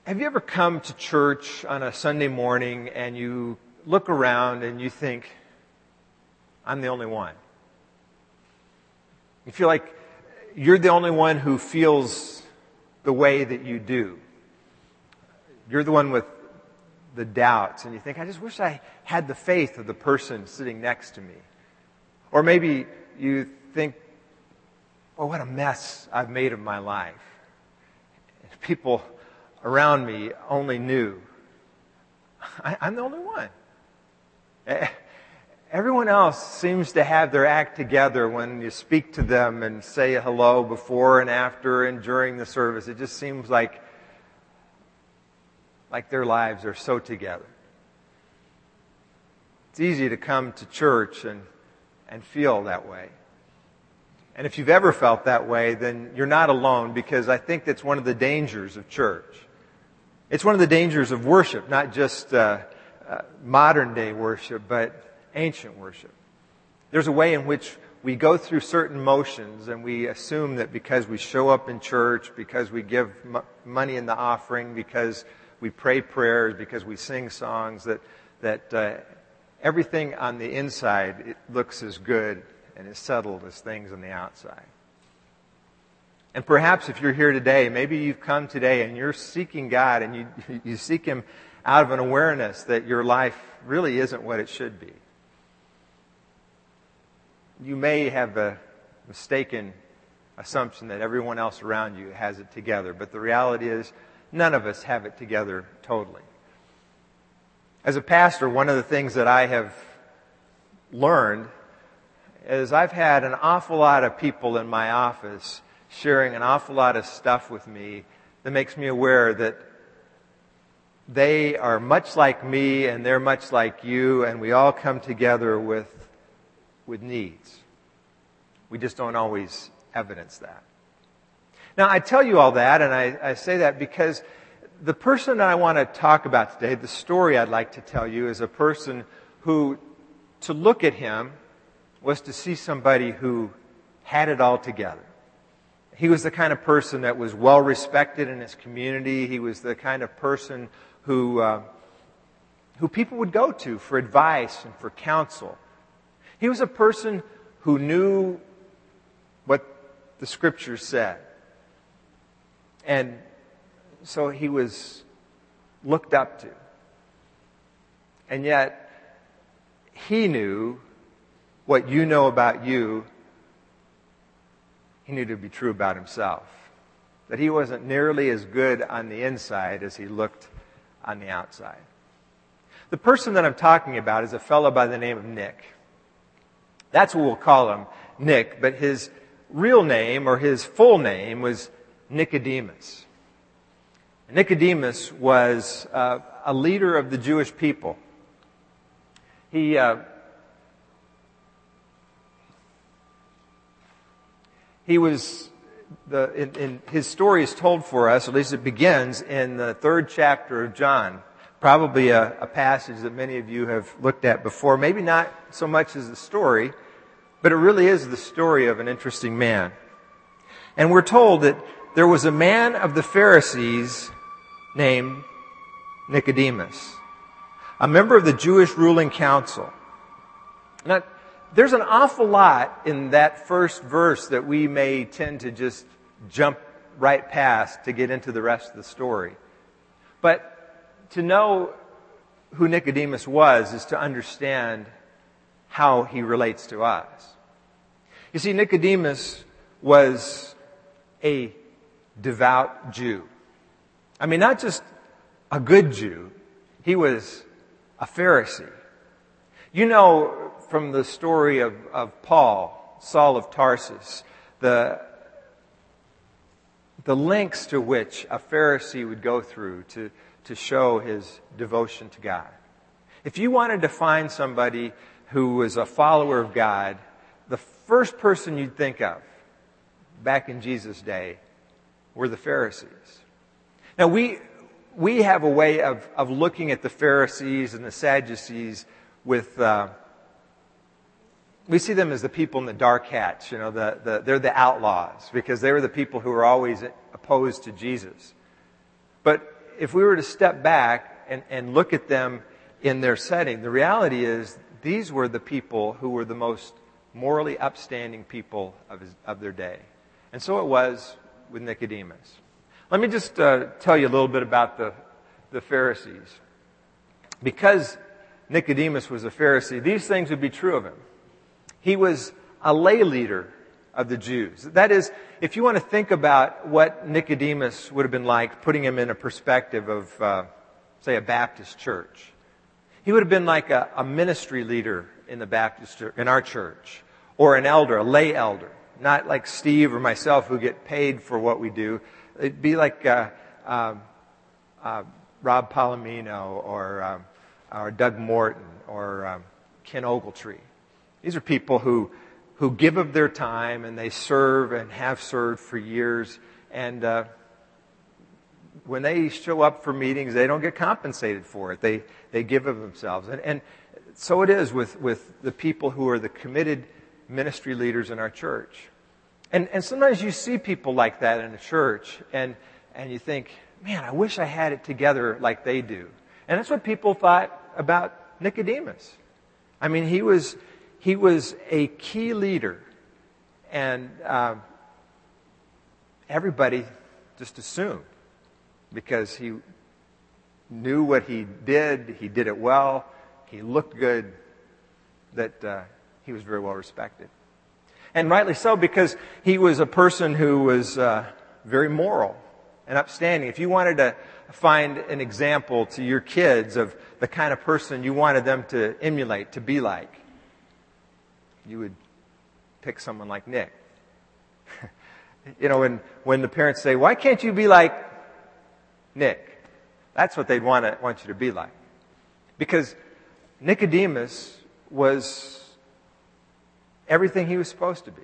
Have you ever come to church on a Sunday morning and you look around and you think, I'm the only one? You feel like you're the only one who feels the way that you do. You're the one with the doubts, and you think, I just wish I had the faith of the person sitting next to me. Or maybe you think, oh, what a mess I've made of my life. People around me only knew. I'm the only one. Everyone else seems to have their act together when you speak to them and say hello before and after and during the service. It just seems like their lives are so together. It's easy to come to church and feel that way. And if you've ever felt that way, then you're not alone, because I think that's one of the dangers of church. It's one of the dangers of worship, not just modern day worship, but ancient worship. There's a way in which we go through certain motions and we assume that because we show up in church, because we give money in the offering, because we pray prayers, because we sing songs, that everything on the inside, it looks as good and as settled as things on the outside. And perhaps if you're here today, maybe you've come today and you're seeking God, and you seek Him out of an awareness that your life really isn't what it should be. You may have a mistaken assumption that everyone else around you has it together, but the reality is none of us have it together totally. As a pastor, one of the things that I have learned is I've had an awful lot of people in my office sharing an awful lot of stuff with me that makes me aware that they are much like me and they're much like you, and we all come together with needs. We just don't always evidence that. Now, I tell you all that, and I say that because the person that I want to talk about today, the story I'd like to tell you, is a person who, to look at him, was to see somebody who had it all together. He was the kind of person that was well respected in his community. He was the kind of person who people would go to for advice and for counsel. He was a person who knew what the Scriptures said. And so he was looked up to. And yet, he knew what you know about you, he knew to be true about himself. That he wasn't nearly as good on the inside as he looked on the outside. The person that I'm talking about is a fellow by the name of Nick. That's what we'll call him, Nick, but his real name, or his full name, was Nicodemus. Nicodemus was a leader of the Jewish people. He was in his story is told for us, at least it begins in the 3rd chapter of John. Probably a passage that many of you have looked at before. Maybe not so much as the story, but it really is the story of an interesting man. And we're told that there was a man of the Pharisees named Nicodemus, a member of the Jewish ruling council. Now, there's an awful lot in that first verse that we may tend to just jump right past to get into the rest of the story. But to know who Nicodemus was is to understand how he relates to us. You see, Nicodemus was a devout Jew. I mean, not just a good Jew. He was a Pharisee. You know from the story of Paul, Saul of Tarsus, the lengths to which a Pharisee would go through to show his devotion to God. If you wanted to find somebody who was a follower of God, the first person you'd think of back in Jesus' day were the Pharisees. Now, we have a way of looking at the Pharisees and the Sadducees with... we see them as the people in the dark hats. You know, they're the outlaws, because they were the people who were always opposed to Jesus. But if we were to step back and look at them in their setting, the reality is these were the people who were the most morally upstanding people of their day. And so it was with Nicodemus. Let me just tell you a little bit about the Pharisees. Because Nicodemus was a Pharisee, these things would be true of him. He was a lay leader of the Jews. That is, if you want to think about what Nicodemus would have been like, putting him in a perspective of, say, a Baptist church, he would have been like a ministry leader in the Baptist church, in our church, or an elder, a lay elder, not like Steve or myself who get paid for what we do. It'd be like Rob Palomino or Doug Morton or Ken Ogletree. These are people who give of their time and they serve and have served for years. And when they show up for meetings, they don't get compensated for it. They give of themselves. And so it is with the people who are the committed ministry leaders in our church. And sometimes you see people like that in a church and you think, man, I wish I had it together like they do. And that's what people thought about Nicodemus. I mean, he was a key leader, and everybody just assumed because he knew what he did it well, he looked good, that he was very well respected. And rightly so, because he was a person who was very moral and upstanding. If you wanted to find an example to your kids of the kind of person you wanted them to emulate, to be like, you would pick someone like Nick. You know, when the parents say, why can't you be like Nick? That's what they'd want you to be like. Because Nicodemus was everything he was supposed to be.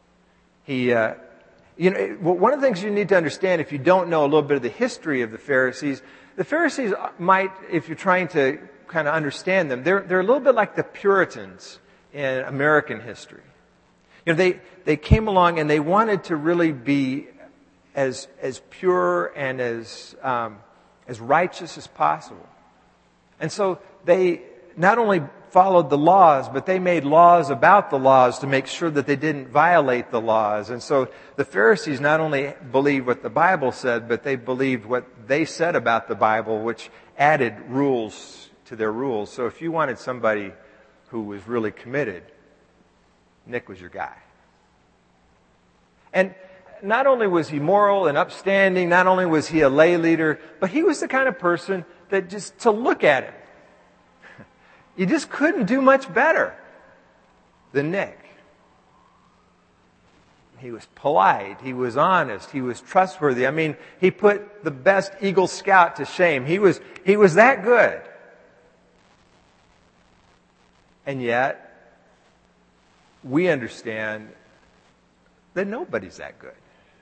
One of the things you need to understand if you don't know a little bit of the history of the Pharisees might, if you're trying to kind of understand them, they're a little bit like the Puritans in American history. You know, they came along and they wanted to really be as pure and as righteous as possible. And so they not only followed the laws, but they made laws about the laws to make sure that they didn't violate the laws. And so the Pharisees not only believed what the Bible said, but they believed what they said about the Bible, which added rules to their rules. So if you wanted somebody who was really committed, Nick was your guy. And not only was he moral and upstanding, not only was he a lay leader, but he was the kind of person that just to look at him, you just couldn't do much better than Nick. He was polite. He was honest. He was trustworthy. I mean, he put the best Eagle Scout to shame. He was that good. And yet, we understand that nobody's that good.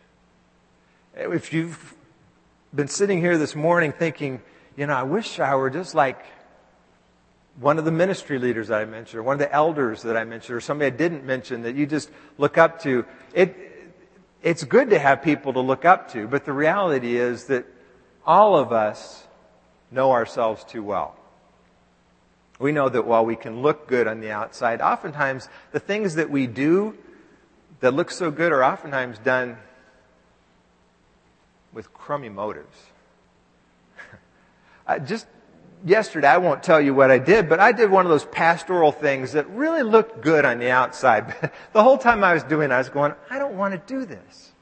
If you've been sitting here this morning thinking, you know, I wish I were just like one of the ministry leaders that I mentioned, or one of the elders that I mentioned, or somebody I didn't mention that you just look up to. It's good to have people to look up to, but the reality is that all of us know ourselves too well. We know that while we can look good on the outside, oftentimes the things that we do that look so good are oftentimes done with crummy motives. Just yesterday, I won't tell you what I did, but I did one of those pastoral things that really looked good on the outside. But the whole time I was doing it, I was going, I don't want to do this.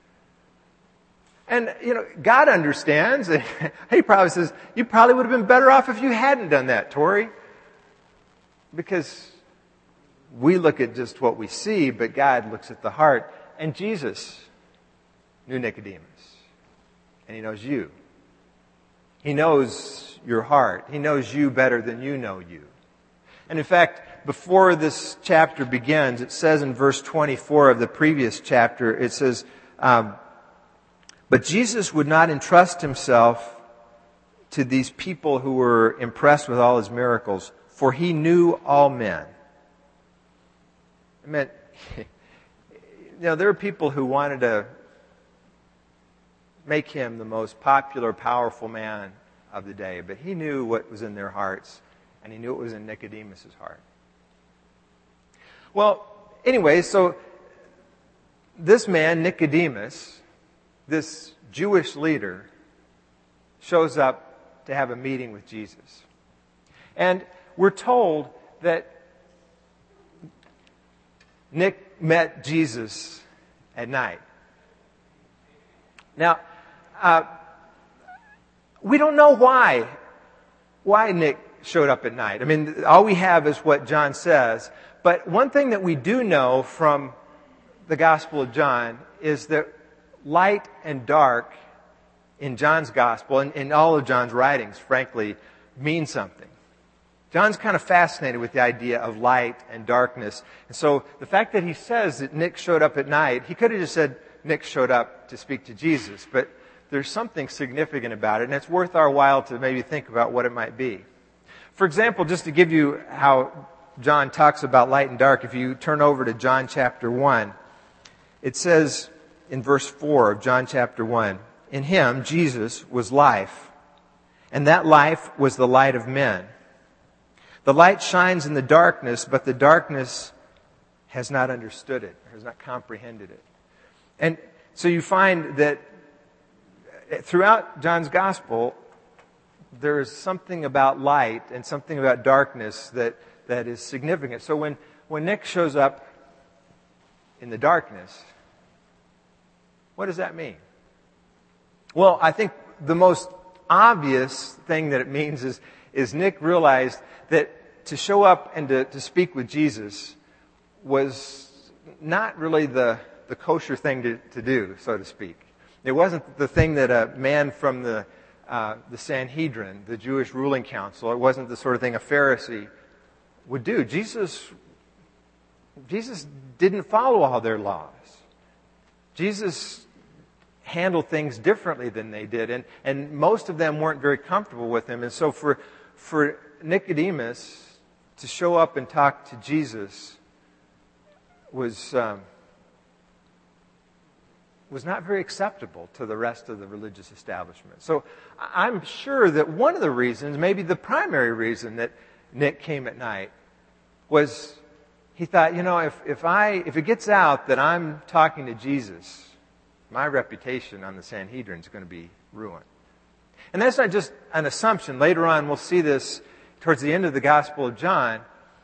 And, you know, God understands. He probably says, you probably would have been better off if you hadn't done that, Tori. Because we look at just what we see, but God looks at the heart. And Jesus knew Nicodemus. And He knows you. He knows your heart. He knows you better than you know you. And in fact, before this chapter begins, it says in verse 24 of the previous chapter, it says, but Jesus would not entrust Himself to these people who were impressed with all His miracles, for He knew all men. I mean, you know, there are people who wanted to make him the most popular, powerful man of the day. But he knew what was in their hearts, and he knew what was in Nicodemus' heart. Well, anyway, so this man, Nicodemus, this Jewish leader, shows up to have a meeting with Jesus. And we're told that Nick met Jesus at night. Now, we don't know why Nick showed up at night. I mean, all we have is what John says. But one thing that we do know from the Gospel of John is that light and dark in John's Gospel, and in all of John's writings, frankly, mean something. John's kind of fascinated with the idea of light and darkness. And so the fact that he says that Nick showed up at night, he could have just said Nick showed up to speak to Jesus. But there's something significant about it, and it's worth our while to maybe think about what it might be. For example, just to give you how John talks about light and dark, if you turn over to John chapter 1, it says in verse 4 of John chapter 1, "In him, Jesus, was life, and that life was the light of men. The light shines in the darkness, but the darkness has not understood it, has not comprehended it." And so you find that throughout John's Gospel, there is something about light and something about darkness that is significant. So when Nick shows up in the darkness, what does that mean? Well, I think the most obvious thing that it means is Nick realized that to show up and to speak with Jesus was not really the kosher thing to do, so to speak. It wasn't the thing that a man from the Sanhedrin, the Jewish ruling council, it wasn't the sort of thing a Pharisee would do. Jesus didn't follow all their laws. Jesus handled things differently than they did, and most of them weren't very comfortable with him. And so for Nicodemus to show up and talk to Jesus was not very acceptable to the rest of the religious establishment. So I'm sure that one of the reasons, maybe the primary reason that Nick came at night was he thought, if it gets out that I'm talking to Jesus, my reputation on the Sanhedrin is going to be ruined. And that's not just an assumption. Later on, we'll see this towards the end of the Gospel of John.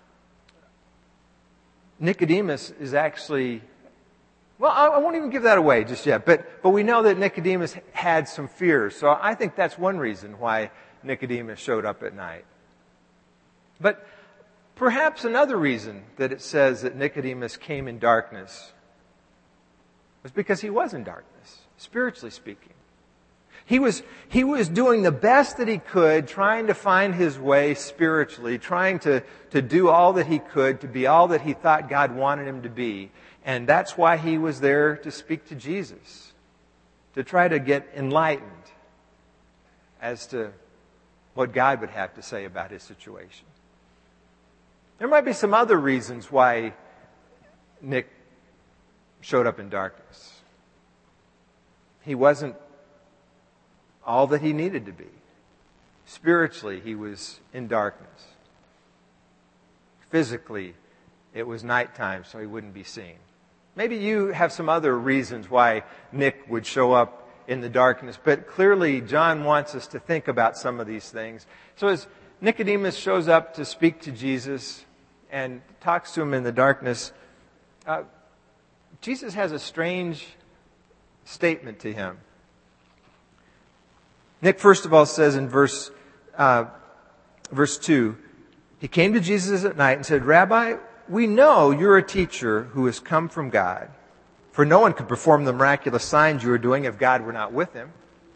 Nicodemus is actually, well, I won't even give that away just yet, but we know that Nicodemus had some fears. So I think that's one reason why Nicodemus showed up at night. But perhaps another reason that it says that Nicodemus came in darkness was because he was in darkness, spiritually speaking. He was doing the best that he could, trying to find his way spiritually, trying to do all that he could, to be all that he thought God wanted him to be. And that's why he was there to speak to Jesus, to try to get enlightened as to what God would have to say about his situation. There might be some other reasons why Nick showed up in darkness. He wasn't all that he needed to be. Spiritually, he was in darkness. Physically, it was nighttime, so he wouldn't be seen. Maybe you have some other reasons why Nick would show up in the darkness, but clearly John wants us to think about some of these things. So as Nicodemus shows up to speak to Jesus and talks to him in the darkness, Jesus has a strange statement to him. Nick, first of all, says in verse 2, he came to Jesus at night and said, "Rabbi, we know you're a teacher who has come from God, for no one could perform the miraculous signs you are doing if God were not with him."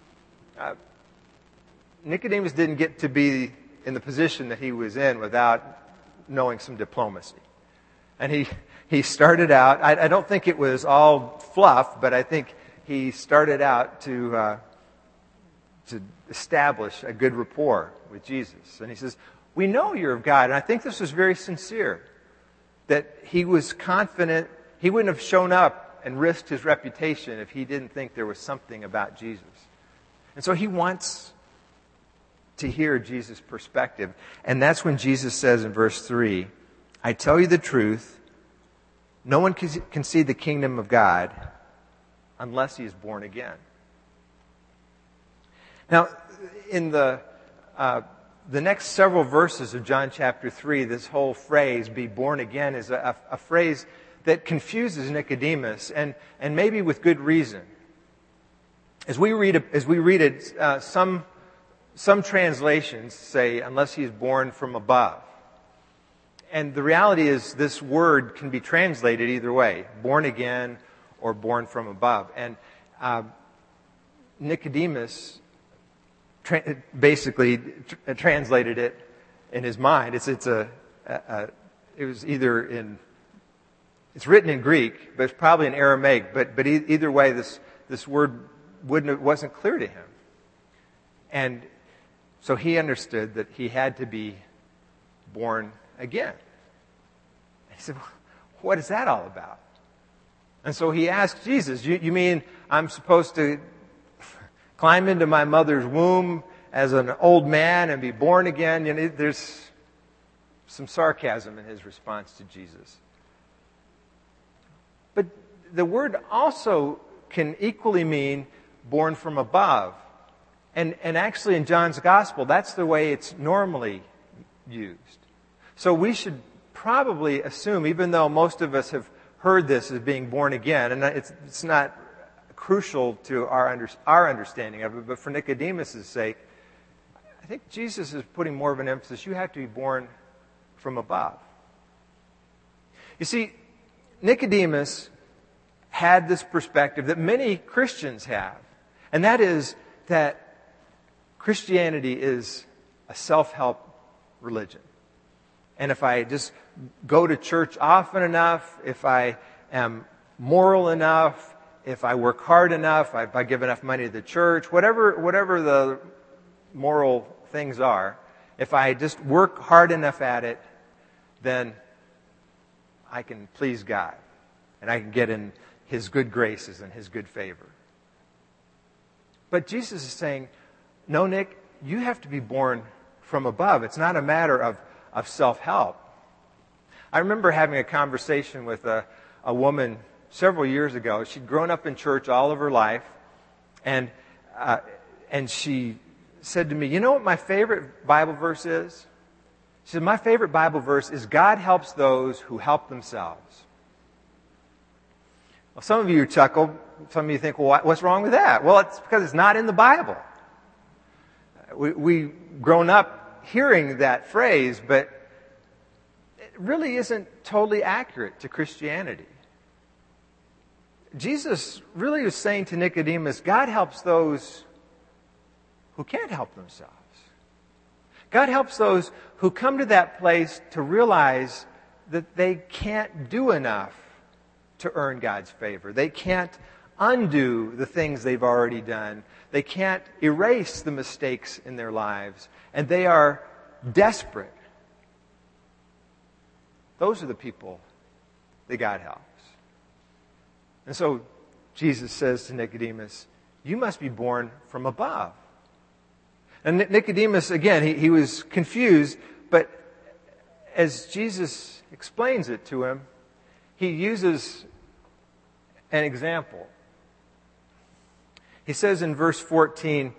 Nicodemus didn't get to be in the position that he was in without knowing some diplomacy. And he started out, I don't think it was all fluff, but I think he started out to establish a good rapport with Jesus. And he says, "We know you're of God." And I think this was very sincere, that he was confident. He wouldn't have shown up and risked his reputation if he didn't think there was something about Jesus. And so he wants to hear Jesus' perspective. And that's when Jesus says in verse 3, I tell you the truth, no one can see the kingdom of God unless he is born again. Now, in the next several verses of John chapter 3, this whole phrase, be born again, is a phrase that confuses Nicodemus, and maybe with good reason. As we read it, some translations say, unless he is born from above. And the reality is this word can be translated either way, born again or born from above. And Nicodemus basically translated it in his mind. It's written in Greek, but it's probably in Aramaic. But either way, this word wasn't clear to him, and so he understood that he had to be born again. He said, "What is that all about?" And so he asked Jesus, "You mean I'm supposed to climb into my mother's womb as an old man and be born again?" You know, there's some sarcasm in his response to Jesus. But the word also can equally mean born from above. And actually in John's Gospel, that's the way it's normally used. So we should probably assume, even though most of us have heard this as being born again, and it's not crucial to our understanding of it, but for Nicodemus' sake, I think Jesus is putting more of an emphasis. You have to be born from above. You see, Nicodemus had this perspective that many Christians have, and that is that Christianity is a self-help religion. And if I just go to church often enough, if I am moral enough, if I work hard enough, if I give enough money to the church, whatever the moral things are, if I just work hard enough at it, then I can please God. And I can get in His good graces and His good favor. But Jesus is saying, no, Nick, you have to be born from above. It's not a matter of self-help. I remember having a conversation with a woman several years ago. She'd grown up in church all of her life, and she said to me, "You know what my favorite Bible verse is?" She said, "My favorite Bible verse is God helps those who help themselves." Well, some of you chuckle. Some of you think, well, what's wrong with that? Well, it's because it's not in the Bible. We've grown up hearing that phrase, but it really isn't totally accurate to Christianity. Jesus really was saying to Nicodemus, God helps those who can't help themselves. God helps those who come to that place to realize that they can't do enough to earn God's favor. They can't undo the things they've already done. They can't erase the mistakes in their lives. And they are desperate. Those are the people that God helps. And so Jesus says to Nicodemus, you must be born from above. And Nicodemus, again, he was confused, but as Jesus explains it to him, he uses an example. He says in verse 14,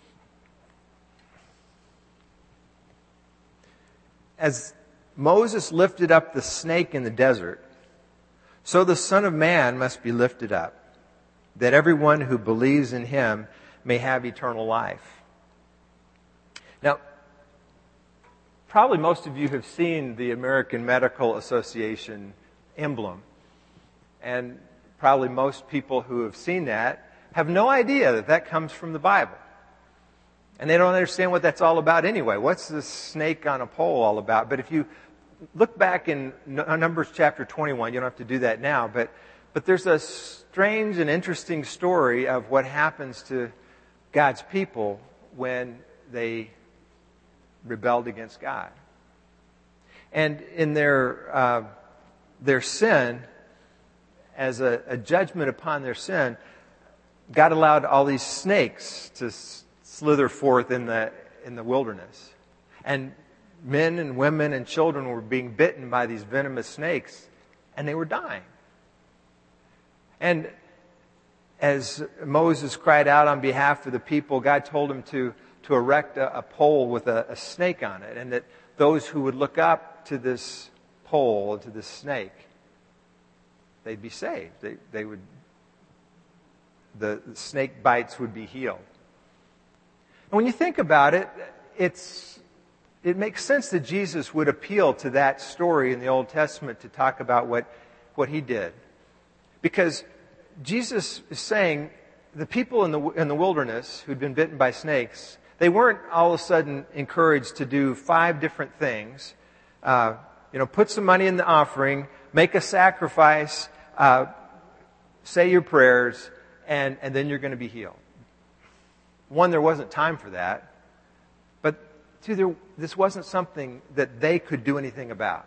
as Moses lifted up the snake in the desert, so the Son of Man must be lifted up, that everyone who believes in him may have eternal life. Now, probably most of you have seen the American Medical Association emblem. And probably most people who have seen that have no idea that that comes from the Bible. And they don't understand what that's all about anyway. What's this snake on a pole all about? But if you look back in Numbers chapter 21, you don't have to do that now, but there's a strange and interesting story of what happens to God's people when they rebelled against God. And in their sin, as a judgment upon their sin, God allowed all these snakes to slither forth in the wilderness. And men and women and children were being bitten by these venomous snakes, and they were dying. And as Moses cried out on behalf of the people, God told him to erect a pole with a snake on it, and that those who would look up to this pole, to this snake, they'd be saved. The snake bites would be healed. And when you think about it, it makes sense that Jesus would appeal to that story in the Old Testament to talk about what he did. Because Jesus is saying the people in the wilderness who'd been bitten by snakes, they weren't all of a sudden encouraged to do 5 different things. Put some money in the offering, make a sacrifice, say your prayers, and then you're going to be healed. One, there wasn't time for that. But two, this wasn't something that they could do anything about.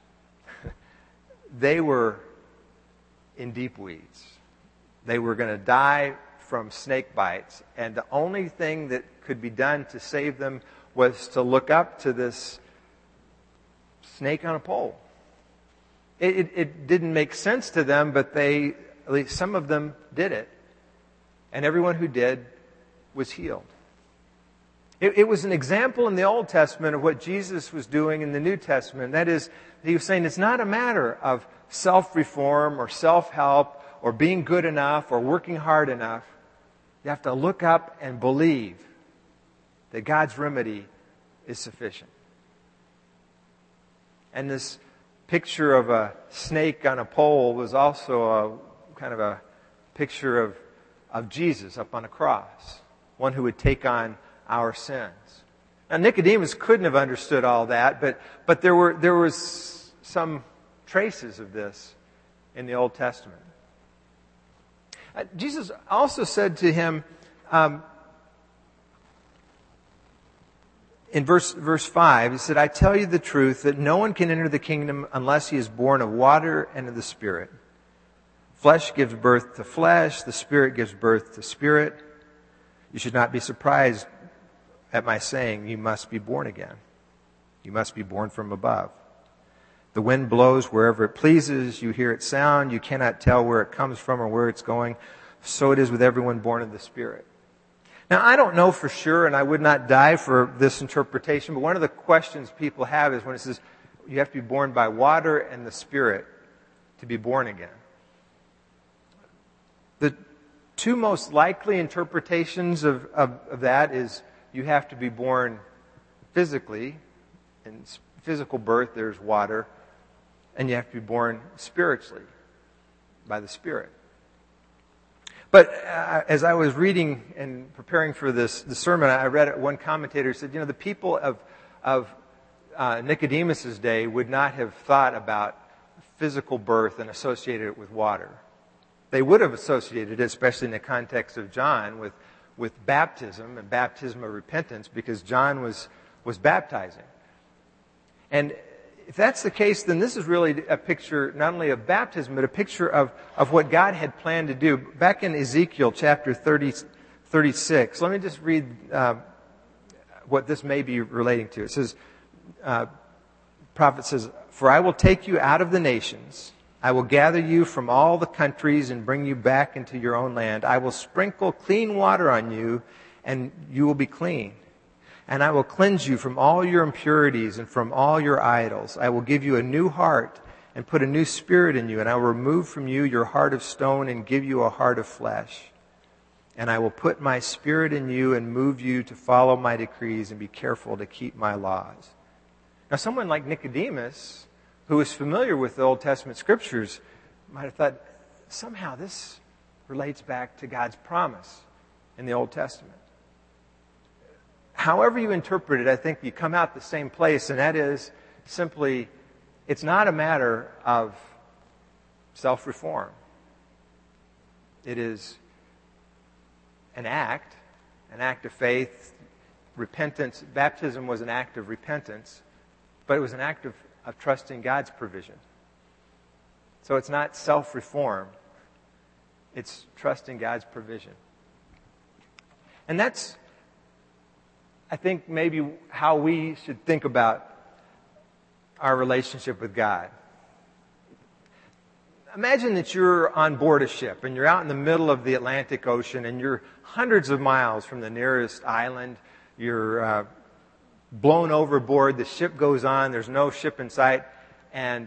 They were in deep weeds. They were going to die from snake bites. And the only thing that could be done to save them was to look up to this snake on a pole. It didn't make sense to them, but at least some of them did it. And everyone who did was healed. It was an example in the Old Testament of what Jesus was doing in the New Testament. That is, he was saying it's not a matter of self-reform or self-help or being good enough or working hard enough. You have to look up and believe that God's remedy is sufficient. And this picture of a snake on a pole was also a kind of a picture of Jesus up on a cross, one who would take on our sins. Now Nicodemus couldn't have understood all that, but there was some traces of this in the Old Testament. Jesus also said to him in verse 5, he said, "I tell you the truth that no one can enter the kingdom unless he is born of water and of the Spirit. Flesh gives birth to flesh, the Spirit gives birth to spirit. You should not be surprised at my saying, you must be born again. You must be born from above. The wind blows wherever it pleases. You hear its sound. You cannot tell where it comes from or where it's going. So it is with everyone born of the Spirit." Now, I don't know for sure, and I would not die for this interpretation, but one of the questions people have is when it says you have to be born by water and the Spirit to be born again. The 2 most likely interpretations of that is you have to be born physically. In physical birth, there's water. And you have to be born spiritually by the Spirit. But as I was reading and preparing for the sermon, I read one commentator said, the people of Nicodemus's day would not have thought about physical birth and associated it with water. They would have associated it, especially in the context of John, with baptism and baptism of repentance, because John was baptizing. And if that's the case, then this is really a picture not only of baptism, but a picture of what God had planned to do. Back in Ezekiel chapter 36, let me just read what this may be relating to. It says, prophet says, "For I will take you out of the nations. I will gather you from all the countries and bring you back into your own land. I will sprinkle clean water on you, and you will be clean. And I will cleanse you from all your impurities and from all your idols. I will give you a new heart and put a new spirit in you. And I will remove from you your heart of stone and give you a heart of flesh. And I will put my spirit in you and move you to follow my decrees and be careful to keep my laws." Now, someone like Nicodemus, who was familiar with the Old Testament scriptures, might have thought, somehow this relates back to God's promise in the Old Testament. However you interpret it, I think you come out the same place, and that is simply, it's not a matter of self-reform. It is an act of faith, repentance. Baptism was an act of repentance, but it was an act of trusting God's provision. So it's not self-reform. It's trusting God's provision. And that's, I think, maybe how we should think about our relationship with God. Imagine that you're on board a ship and you're out in the middle of the Atlantic Ocean and you're hundreds of miles from the nearest island. You're blown overboard. The ship goes on. There's no ship in sight. And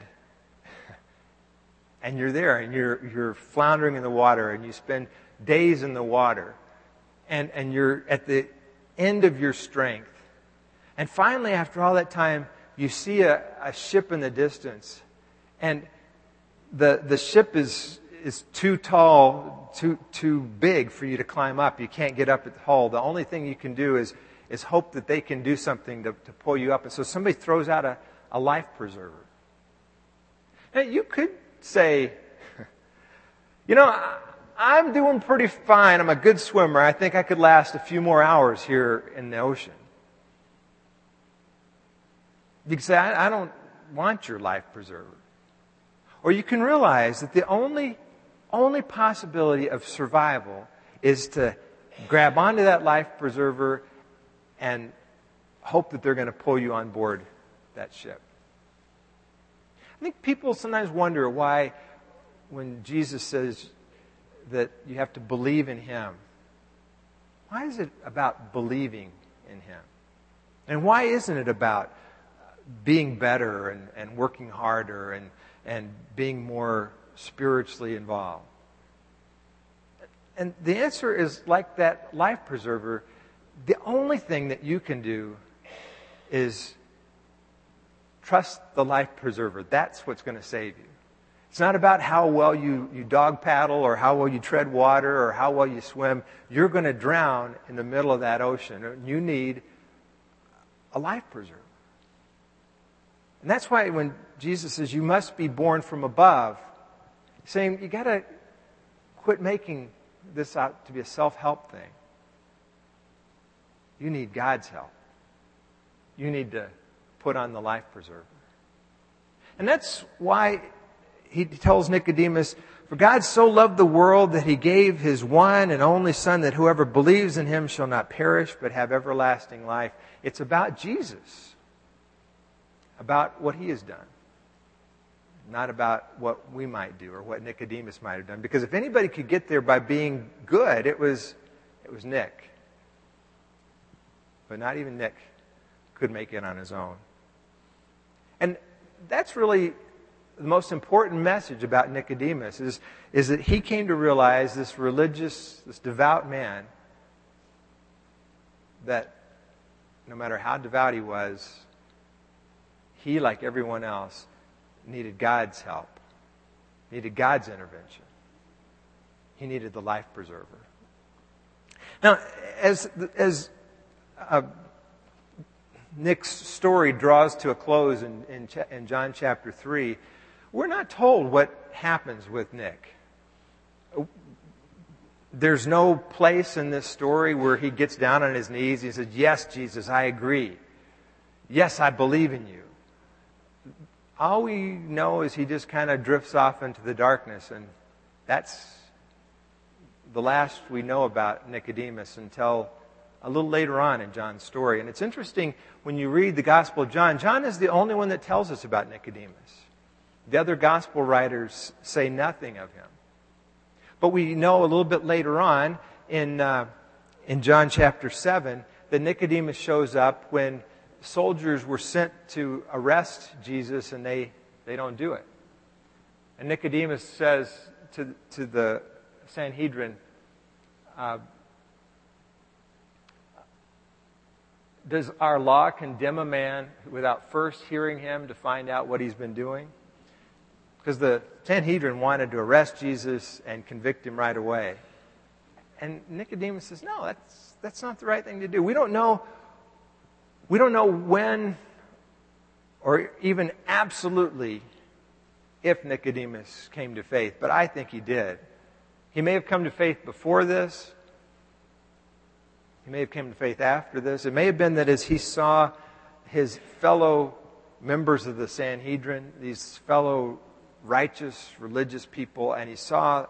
you're there and you're floundering in the water and you spend days in the water. And you're at the end of your strength. And finally, after all that time, you see a ship in the distance. And the ship is too tall, too big for you to climb up. You can't get up at the hull. The only thing you can do is hope that they can do something to pull you up. And so somebody throws out a life preserver. Now, you could say, I'm doing pretty fine. I'm a good swimmer. I think I could last a few more hours here in the ocean. You can say, I don't want your life preserver. Or you can realize that the only possibility of survival is to grab onto that life preserver and hope that they're going to pull you on board that ship. I think people sometimes wonder why, when Jesus says that you have to believe in Him, why is it about believing in Him? And why isn't it about being better and working harder and being more spiritually involved? And the answer is, like that life preserver, the only thing that you can do is trust the life preserver. That's what's going to save you. It's not about how well you dog paddle or how well you tread water or how well you swim. You're going to drown in the middle of that ocean. You need a life preserver. And that's why when Jesus says you must be born from above, he's saying you got to quit making this out to be a self-help thing. You need God's help. You need to put on the life preserver. And that's why he tells Nicodemus, for God so loved the world that He gave His one and only Son, that whoever believes in Him shall not perish but have everlasting life. It's about Jesus. About what He has done. Not about what we might do or what Nicodemus might have done. Because if anybody could get there by being good, it was Nick. But not even Nick could make it on his own. And that's really the most important message about Nicodemus is that he came to realize, this religious, this devout man, that no matter how devout he was, he, like everyone else, needed God's help, needed God's intervention. He needed the life preserver. Now, as Nick's story draws to a close in John chapter 3, we're not told what happens with Nick. There's no place in this story where he gets down on his knees and says, "Yes, Jesus, I agree. Yes, I believe in you." All we know is he just kind of drifts off into the darkness, and that's the last we know about Nicodemus until a little later on in John's story. And it's interesting, when you read the Gospel of John, John is the only one that tells us about Nicodemus. The other Gospel writers say nothing of him. But we know a little bit later on in John chapter 7 that Nicodemus shows up when soldiers were sent to arrest Jesus, and they don't do it. And Nicodemus says to the Sanhedrin, does our law condemn a man without first hearing him to find out what he's been doing? Because the Sanhedrin wanted to arrest Jesus and convict him right away. And Nicodemus says, no, that's not the right thing to do. We don't know when or even absolutely if Nicodemus came to faith, but I think he did. He may have come to faith before this. He may have come to faith after this. It may have been that as he saw his fellow members of the Sanhedrin, these fellow righteous, religious people, and he saw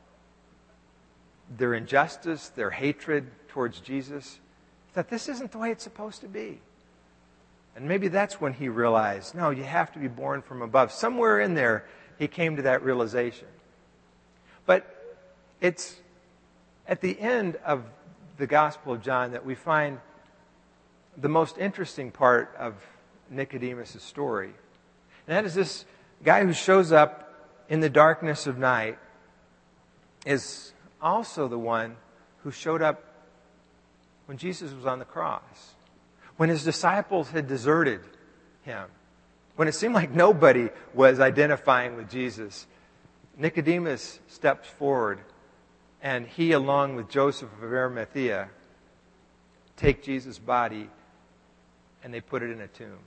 their injustice, their hatred towards Jesus. He thought, this isn't the way it's supposed to be. And maybe that's when he realized, no, you have to be born from above. Somewhere in there, he came to that realization. But it's at the end of the Gospel of John that we find the most interesting part of Nicodemus' story. And that is this guy who shows up in the darkness of night is also the one who showed up when Jesus was on the cross, when his disciples had deserted him, when it seemed like nobody was identifying with Jesus. Nicodemus steps forward, and he, along with Joseph of Arimathea, take Jesus' body and they put it in a tomb.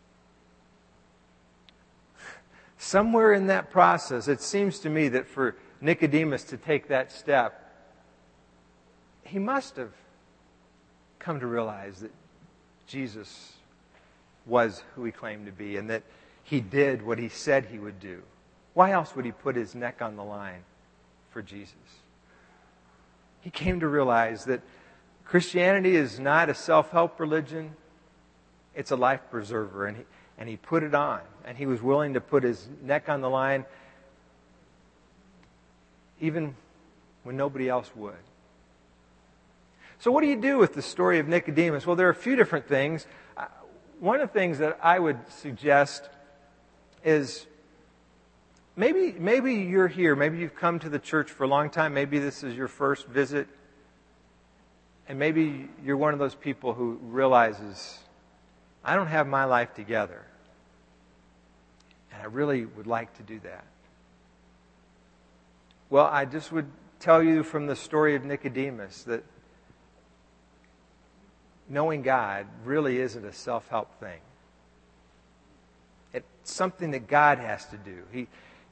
Somewhere in that process, it seems to me that for Nicodemus to take that step, he must have come to realize that Jesus was who he claimed to be and that he did what he said he would do. Why else would he put his neck on the line for Jesus? He came to realize that Christianity is not a self-help religion. It's a life preserver. And he put it on. And he was willing to put his neck on the line even when nobody else would. So what do you do with the story of Nicodemus? Well, there are a few different things. One of the things that I would suggest is maybe you're here. Maybe you've come to the church for a long time. Maybe this is your first visit. And maybe you're one of those people who realizes, I don't have my life together. And I really would like to do that. Well, I just would tell you from the story of Nicodemus that knowing God really isn't a self-help thing. It's something that God has to do.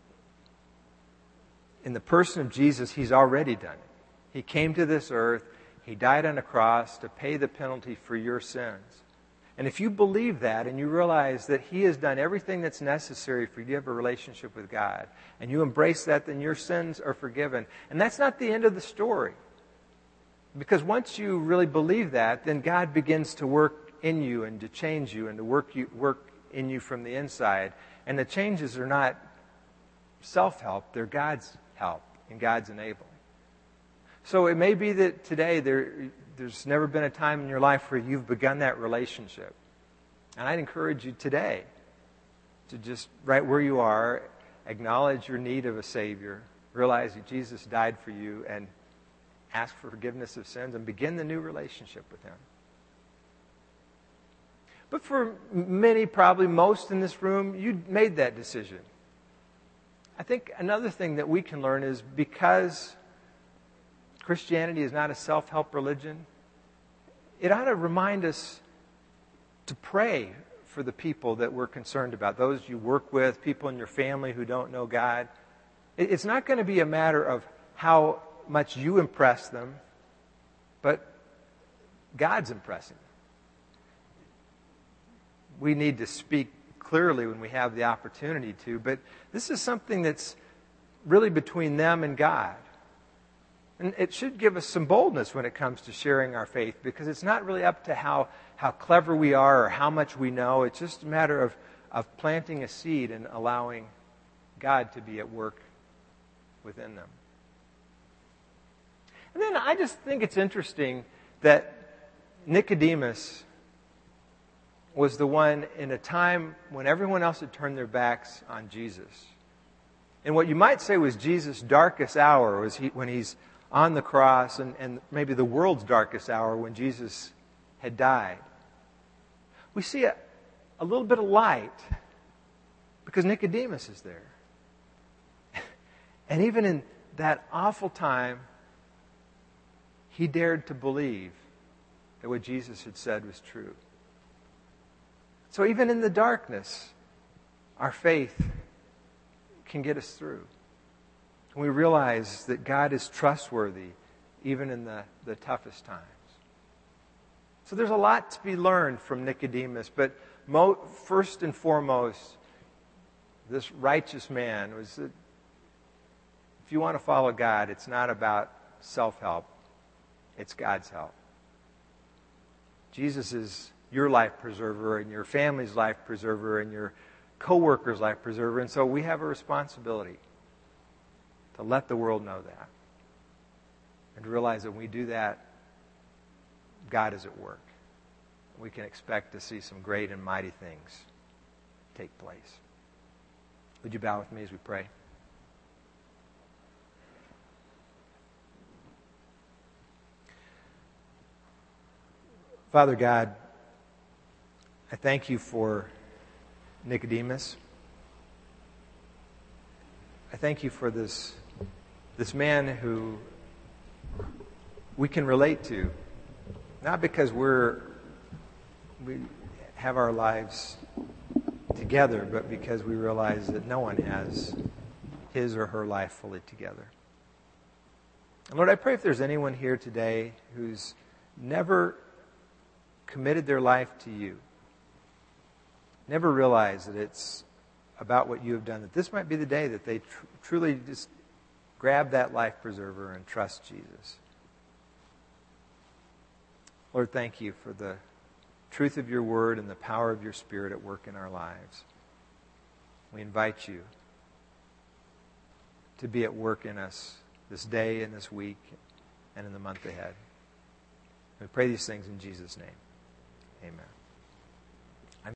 In the person of Jesus, He's already done it. He came to this earth. He died on a cross to pay the penalty for your sins. And if you believe that and you realize that He has done everything that's necessary for you to have a relationship with God, and you embrace that, then your sins are forgiven. And that's not the end of the story. Because once you really believe that, then God begins to work in you and to change you and to work in you from the inside. And the changes are not self-help, they're God's help and God's enabling. So it may be that today there's never been a time in your life where you've begun that relationship. And I'd encourage you today to just, right where you are, acknowledge your need of a Savior, realize that Jesus died for you, and ask for forgiveness of sins and begin the new relationship with Him. But for many, probably most in this room, you made that decision. I think another thing that we can learn is because Christianity is not a self-help religion, it ought to remind us to pray for the people that we're concerned about, those you work with, people in your family who don't know God. It's not going to be a matter of how much you impress them, but God's impressing them. We need to speak clearly when we have the opportunity to, but this is something that's really between them and God. And it should give us some boldness when it comes to sharing our faith, because it's not really up to how clever we are or how much we know. It's just a matter of planting a seed and allowing God to be at work within them. And then I just think it's interesting that Nicodemus was the one in a time when everyone else had turned their backs on Jesus. And what you might say was Jesus' darkest hour was when he's on the cross, and maybe the world's darkest hour when Jesus had died. We see a little bit of light because Nicodemus is there. And even in that awful time, he dared to believe that what Jesus had said was true. So even in the darkness, our faith can get us through. And we realize that God is trustworthy even in the toughest times. So there's a lot to be learned from Nicodemus, but first and foremost, this righteous man was that if you want to follow God, it's not about self-help. It's God's help. Jesus is your life preserver and your family's life preserver and your co-worker's life preserver. And so we have a responsibility to let the world know that. And to realize that when we do that, God is at work. We can expect to see some great and mighty things take place. Would you bow with me as we pray? Father God, I thank you for Nicodemus. I thank you for this man who we can relate to, not because we have our lives together, but because we realize that no one has his or her life fully together. And Lord, I pray if there's anyone here today who's never committed their life to you, never realized that it's about what you have done, that this might be the day that they truly just grab that life preserver and trust Jesus. Lord, thank you for the truth of your word and the power of your Spirit at work in our lives. We invite you to be at work in us this day and this week and in the month ahead. We pray these things in Jesus' name. Amen.